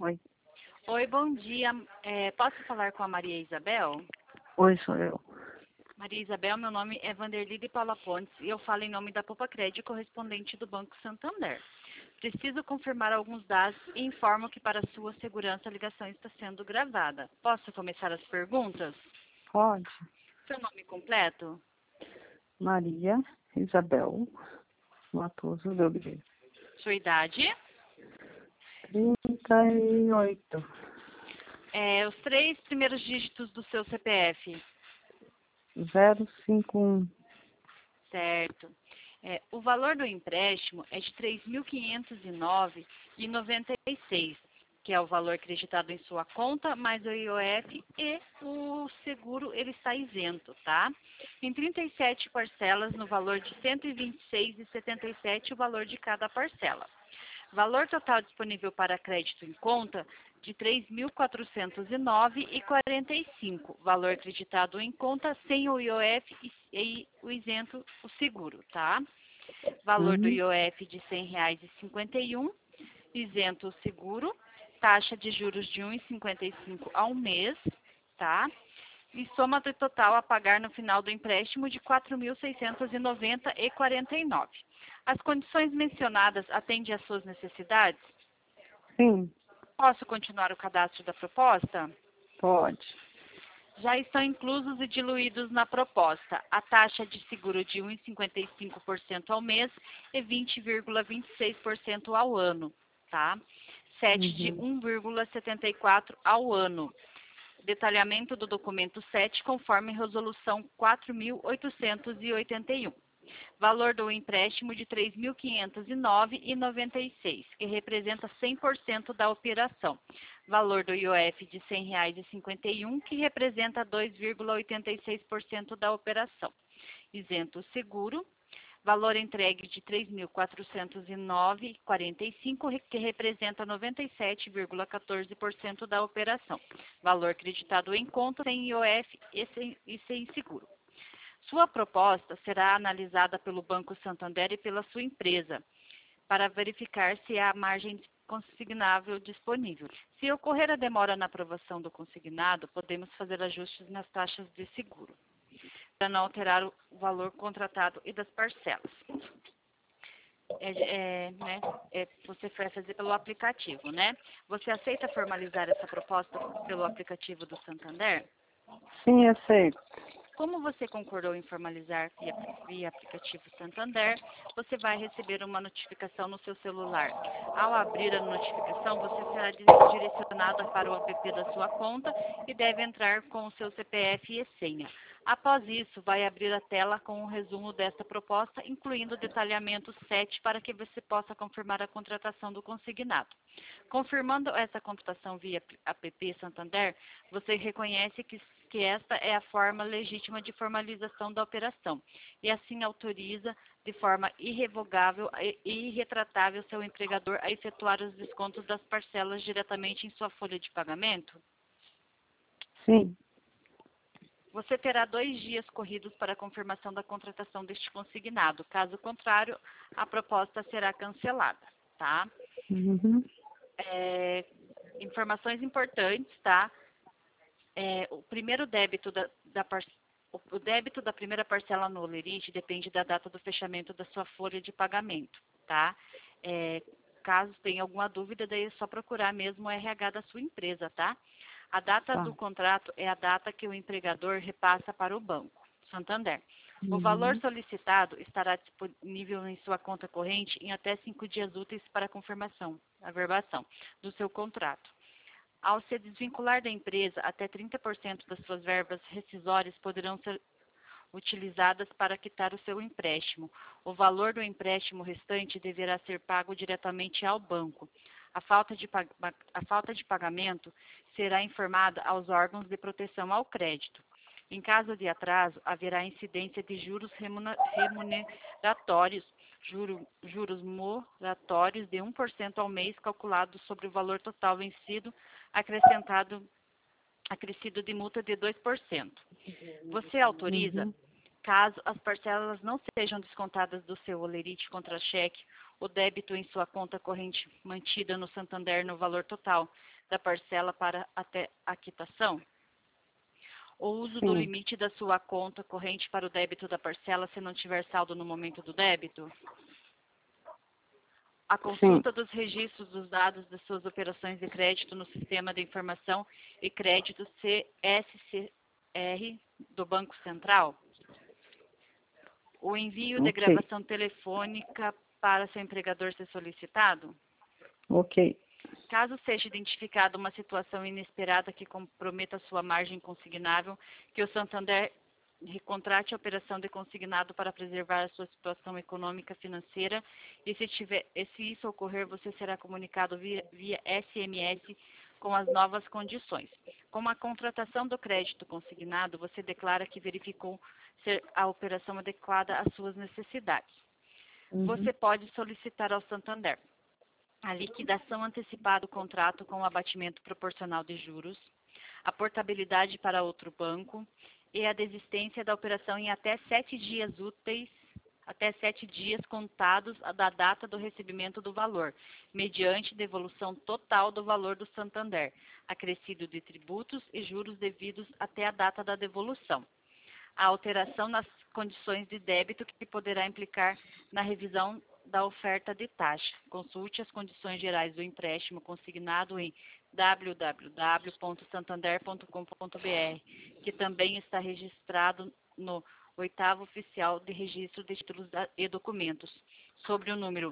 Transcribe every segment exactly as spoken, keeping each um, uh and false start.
Oi. Oi, bom dia. É, posso falar com a Maria Isabel? Oi, sou eu. Maria Isabel, meu nome é Vanderly de Paula Pontes e eu falo em nome da Poupa Crédito, correspondente do Banco Santander. Preciso confirmar alguns dados e informo que para sua segurança a ligação está sendo gravada. Posso começar as perguntas? Pode. Seu nome completo? Maria Isabel Matoso Gabriel. Sua idade? trinta e oito. É, os três primeiros dígitos do seu C P F. zero cinco um. Certo. É, o valor do empréstimo é de três mil quinhentos e nove reais e noventa e seis centavos, que é o valor acreditado em sua conta, mais o I O F e o seguro ele está isento, tá? Em trinta e sete parcelas no valor de cento e vinte e seis reais e setenta e sete centavos o valor de cada parcela. Valor total disponível para crédito em conta de três mil quatrocentos e nove reais e quarenta e cinco centavos. Valor acreditado em conta sem o I O F e, e o isento, o seguro, tá? Valor do Uhum. I O F de cem reais e cinquenta e um centavos, isento o seguro. Taxa de juros de um real e cinquenta e cinco centavos ao mês, tá? E soma do total a pagar no final do empréstimo de quatro mil seiscentos e noventa reais e quarenta e nove centavos. As condições mencionadas atendem às suas necessidades? Sim, Posso continuar o cadastro da proposta? pode. Já estão inclusos e diluídos na proposta a taxa de seguro de um real e cinquenta e cinco por cento ao mês e vinte vírgula vinte e seis por cento ao ano, tá? sete de Uhum. um vírgula setenta e quatro ao ano. Detalhamento do documento sete conforme resolução quatro mil oitocentos e oitenta e um. Valor do empréstimo de três mil quinhentos e nove reais e noventa e seis centavos, que representa cem por cento da operação. Valor do I O F de cem reais e cinquenta e um centavos, que representa dois vírgula oitenta e seis por cento da operação. Isento o seguro. Valor entregue de três mil quatrocentos e nove reais e quarenta e cinco centavos, que representa noventa e sete vírgula quatorze por cento da operação. Valor creditado em conta sem I O F e sem, e sem seguro. Sua proposta será analisada pelo Banco Santander e pela sua empresa, para verificar se há margem consignável disponível. Se ocorrer a demora na aprovação do consignado, podemos fazer ajustes nas taxas de seguro, para não alterar o valor contratado e das parcelas. É, é, né, é, você vai fazer pelo aplicativo, né? Você aceita formalizar essa proposta pelo aplicativo do Santander? Sim, aceito. Como você concordou em formalizar via, via aplicativo Santander, você vai receber uma notificação no seu celular. Ao abrir a notificação, você será direcionado para o app da sua conta e deve entrar com o seu C P F e senha. Após isso, vai abrir a tela com um resumo desta proposta, incluindo o detalhamento sete para que você possa confirmar a contratação do consignado. Confirmando essa contratação via app Santander, você reconhece que que esta é a forma legítima de formalização da operação e assim autoriza de forma irrevogável e irretratável seu empregador a efetuar os descontos das parcelas diretamente em sua folha de pagamento? Sim. Você terá dois dias corridos para a confirmação da contratação deste consignado. Caso contrário, a proposta será cancelada, tá? Uhum. É, informações importantes, tá? É, o primeiro débito da, da par, o débito da primeira parcela no Olerite depende da data do fechamento da sua folha de pagamento, tá? É, caso tenha alguma dúvida, daí é só procurar mesmo o R H da sua empresa, tá? A data Tá. do contrato é a data que o empregador repassa para o banco, Santander. O valor Uhum. solicitado estará disponível em sua conta corrente em até cinco dias úteis para confirmação, averbação do seu contrato. Ao se desvincular da empresa, até trinta por cento das suas verbas rescisórias poderão ser utilizadas para quitar o seu empréstimo. O valor do empréstimo restante deverá ser pago diretamente ao banco. A falta de, a falta de pagamento será informada aos órgãos de proteção ao crédito. Em caso de atraso, haverá incidência de juros remuneratórios, juro, juros moratórios de um por cento ao mês calculado sobre o valor total vencido, acrescentado, acrescido de multa de dois por cento. Você autoriza, Uhum. caso as parcelas não sejam descontadas do seu Olerite contra cheque, o débito em sua conta corrente mantida no Santander no valor total da parcela para até a quitação? O uso Sim. do limite da sua conta corrente para o débito da parcela se não tiver saldo no momento do débito? A consulta dos registros dos dados das suas operações de crédito no Sistema de Informação e Crédito C S C R do Banco Central. O envio de Ok. gravação telefônica para seu empregador ser solicitado. Ok. Caso seja identificada uma situação inesperada que comprometa sua margem consignável, que o Santander recontrate a operação de consignado para preservar a sua situação econômica financeira e se, tiver, e se isso ocorrer, você será comunicado via, via S M S com as novas condições. Com a contratação do crédito consignado, você declara que verificou ser a operação adequada às suas necessidades. Uhum. Você pode solicitar ao Santander a liquidação antecipada do contrato com o abatimento proporcional de juros, a portabilidade para outro banco e a desistência da operação em até sete dias úteis, até sete dias contados da data do recebimento do valor, mediante devolução total do valor do Santander, acrescido de tributos e juros devidos até a data da devolução. A alteração nas condições de débito que poderá implicar na revisão da oferta de taxa. Consulte as condições gerais do empréstimo consignado em w w w ponto santander ponto com ponto b r, que também está registrado no oitavo Oficial de Registro de Títulos e Documentos, sobre o número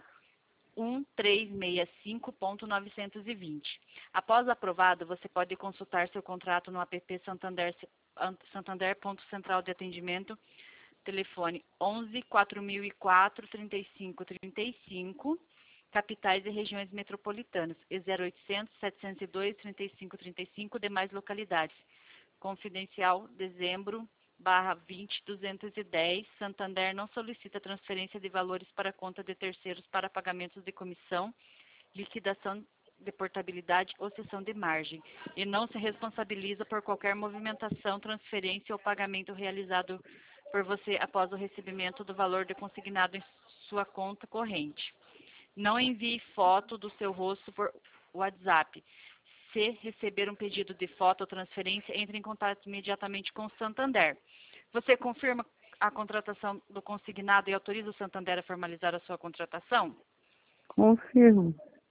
um três seis cinco ponto novecentos e vinte. Após aprovado, você pode consultar seu contrato no app Santander, Santander ponto Central de Atendimento, telefone onze, quatro mil e quatro, trinta e cinco, trinta e cinco, capitais e regiões metropolitanas, e zero oitocentos, setecentos e dois, trinta e cinco, trinta e cinco, demais localidades. Confidencial, dezembro, barra vinte, duzentos e dez, Santander não solicita transferência de valores para conta de terceiros para pagamentos de comissão, liquidação de portabilidade ou cessão de margem, e não se responsabiliza por qualquer movimentação, transferência ou pagamento realizado por você após o recebimento do valor de consignado em sua conta corrente. Não envie foto do seu rosto por WhatsApp. Se receber um pedido de foto ou transferência, entre em contato imediatamente com o Santander. Você confirma a contratação do consignado e autoriza o Santander a formalizar a sua contratação? Confirmo.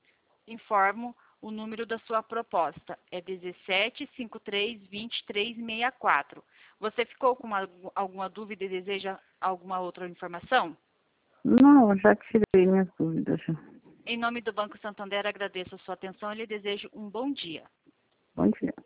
Informo o número da sua proposta. É dezessete, cinquenta e três, vinte e três, sessenta e quatro. Você ficou com uma, alguma dúvida e deseja alguma outra informação? Não, já tirei minhas dúvidas. Já. Em nome do Banco Santander, agradeço a sua atenção e lhe desejo um bom dia. Bom dia.